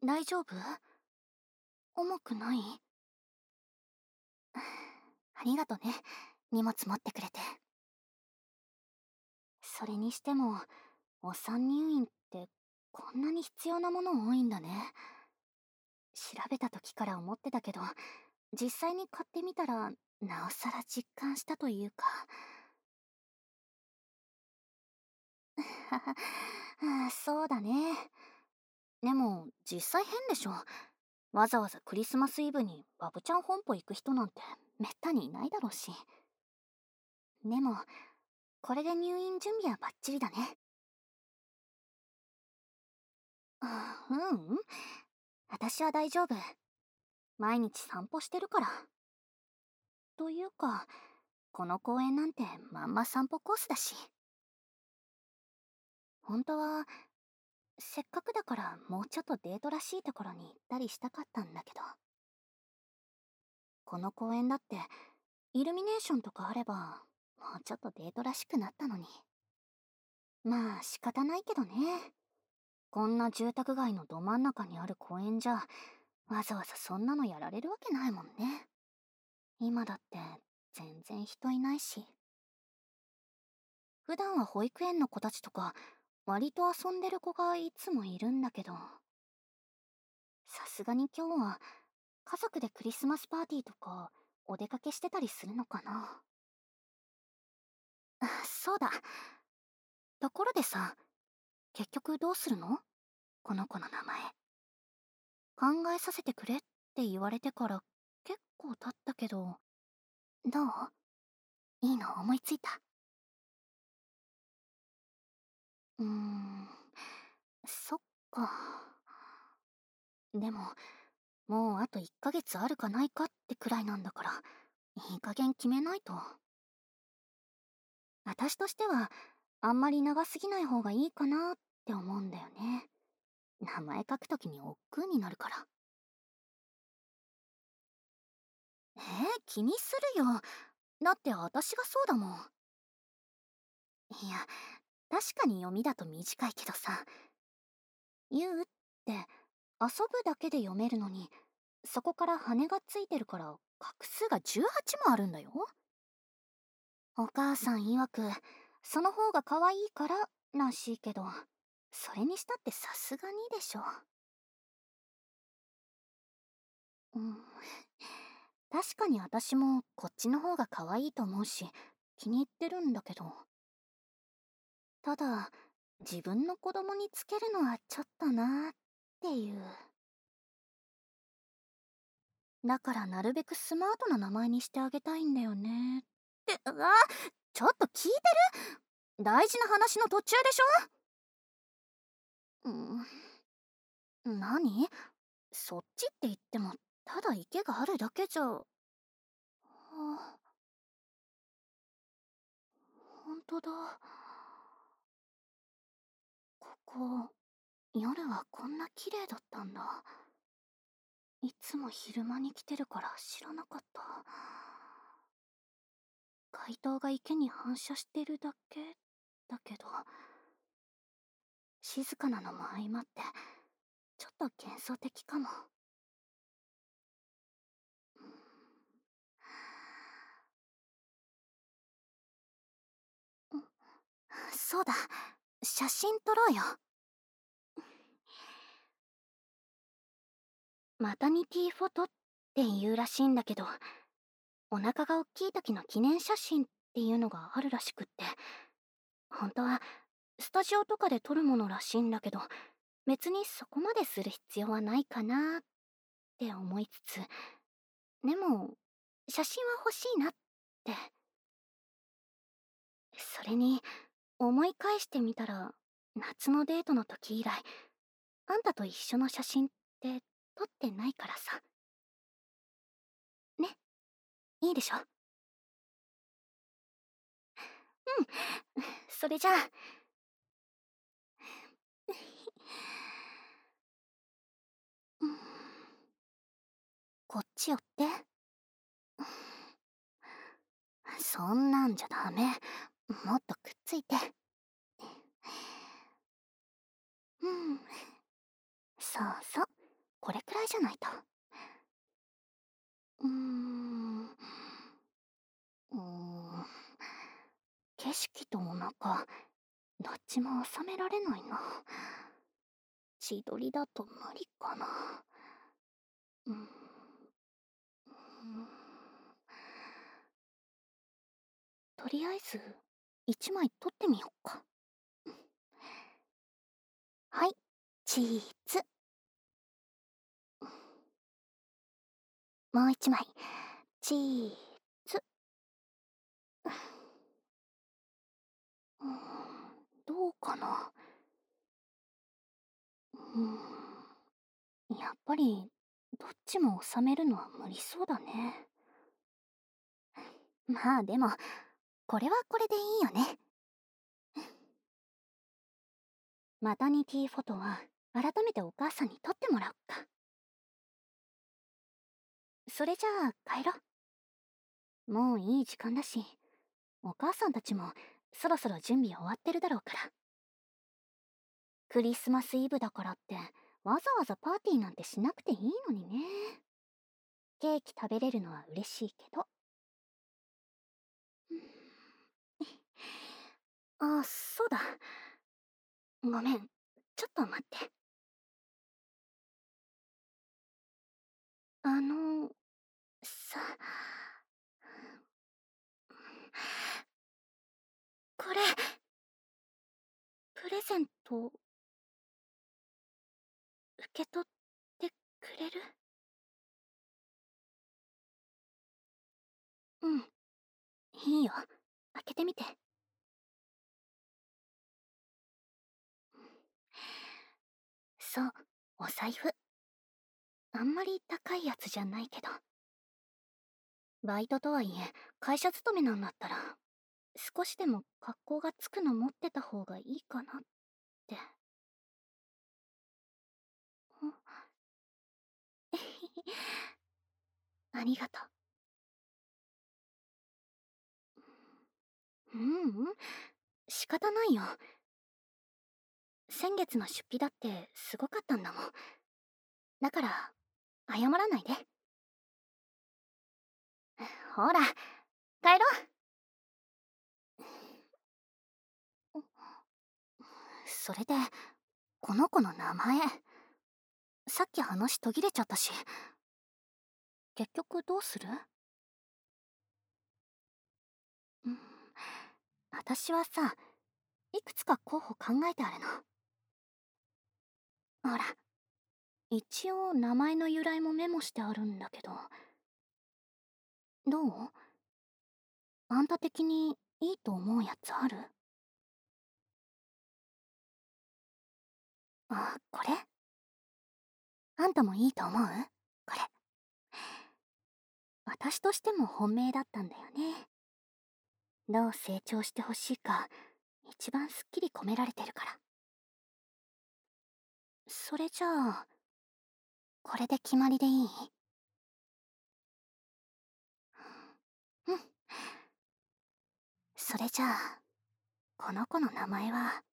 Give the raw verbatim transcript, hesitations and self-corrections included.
大丈夫？重くない？ありがとね。荷物持ってくれて。それにしても、お産入院ってこんなに必要なもの多いんだね。調べた時から思ってたけど、実際に買ってみたら、なおさら実感したというか。ははそうだね。でも、実際変でしょ。わざわざクリスマスイブにバブちゃん本舗行く人なんてめったにいないだろうし。でも、これで入院準備はバッチリだね。あううん。私は大丈夫。毎日散歩してるから。というか、この公園なんてまんま散歩コースだし。本当は、せっかくだからもうちょっとデートらしいところに行ったりしたかったんだけど。この公園だって、イルミネーションとかあれば、もうちょっとデートらしくなったのに。まあ仕方ないけどね。こんな住宅街のど真ん中にある公園じゃ、わざわざそんなのやられるわけないもんね。今だって全然人いないし。普段は保育園の子たちとか、割と遊んでる子がいつもいるんだけど、さすがに今日は家族でクリスマスパーティーとかお出かけしてたりするのかな。あ、そうだ。ところでさ、結局どうするの？この子の名前。考えさせてくれって言われてから結構経ったけど、どう？いいの思いついた？うーん、そっか。でも、もうあといっかげつあるかないかってくらいなんだから、いい加減決めないと。私としては、あんまり長すぎない方がいいかなって思うんだよね。名前書くときに億劫になるから。えー、気にするよ。だって私がそうだもん。いや、確かに読みだと短いけどさ、言うって遊ぶだけで読めるのに、そこから羽がついてるから画数がじゅうはちもあるんだよ。お母さん曰く、その方が可愛いかららしいけど、それにしたってさすがにでしょ。うん。確かに私もこっちの方が可愛いと思うし、気に入ってるんだけど。ただ、自分の子供につけるのはちょっとなーっていう。だからなるべくスマートな名前にしてあげたいんだよね。って、あ、ちょっと聞いてる？大事な話の途中でしょ？うん。何？そっちって言っても、ただ池があるだけじゃ。はあ、ほんとだ。ここ、夜はこんな綺麗だったんだ。いつも昼間に来てるから知らなかった。街灯が池に反射してるだけだけど、静かなのも相まって、ちょっと幻想的かも。うん、そうだ、写真撮ろうよ。マタニティフォトって言うらしいんだけど、お腹が大きい時の記念写真っていうのがあるらしくって、本当はスタジオとかで撮るものらしいんだけど、別にそこまでする必要はないかなって思いつつ、でも写真は欲しいなって。それに思い返してみたら、夏のデートの時以来あんたと一緒の写真って撮ってないからさ。ね、いいでしょ？うん。それじゃあ、うん、こっち寄って。そんなんじゃダメ。もっとくっついて。うん。そうそう。 これくらいじゃないと。うーん。うーん。景色とお腹、どっちも収められないな。自撮りだと無理かな。うん。うん。とりあえず、一枚撮ってみよっか。はい、チーズ。もう一枚、チーズ。うん、どうかな。うん、やっぱり、どっちも収めるのは無理そうだね。まあでも、これはこれでいいよね。マタニティフォトは、改めてお母さんに撮ってもらおっか。それじゃあ、帰ろう。もういい時間だし、お母さんたちも、そろそろ準備終わってるだろうから。クリスマスイブだからって、わざわざパーティーなんてしなくていいのにね。ケーキ食べれるのは嬉しいけど。あ、そうだ。ごめん。ちょっと待って。あの、さ、これ、プレゼント、受け取ってくれる？うん。いいよ。開けてみて。そう、お財布。あんまり高いやつじゃないけど。バイトとはいえ、会社勤めなんだったら、少しでも格好がつくの持ってた方がいいかなって。んありがとう。ううん、仕方ないよ。先月の出費だってすごかったんだもん。だから、謝らないで。ほら、帰ろう。それで、この子の名前。さっき話途切れちゃったし。結局どうする？うん。私はさ、いくつか候補考えてあるの。ほら、一応名前の由来もメモしてあるんだけど。どう？あんた的にいいと思うやつある？あ、これ？あんたもいいと思う？これ。私としても本命だったんだよね。どう成長してほしいか、一番すっきり込められてるから。それじゃあ、これで決まりでいい？うん。それじゃあ、この子の名前は、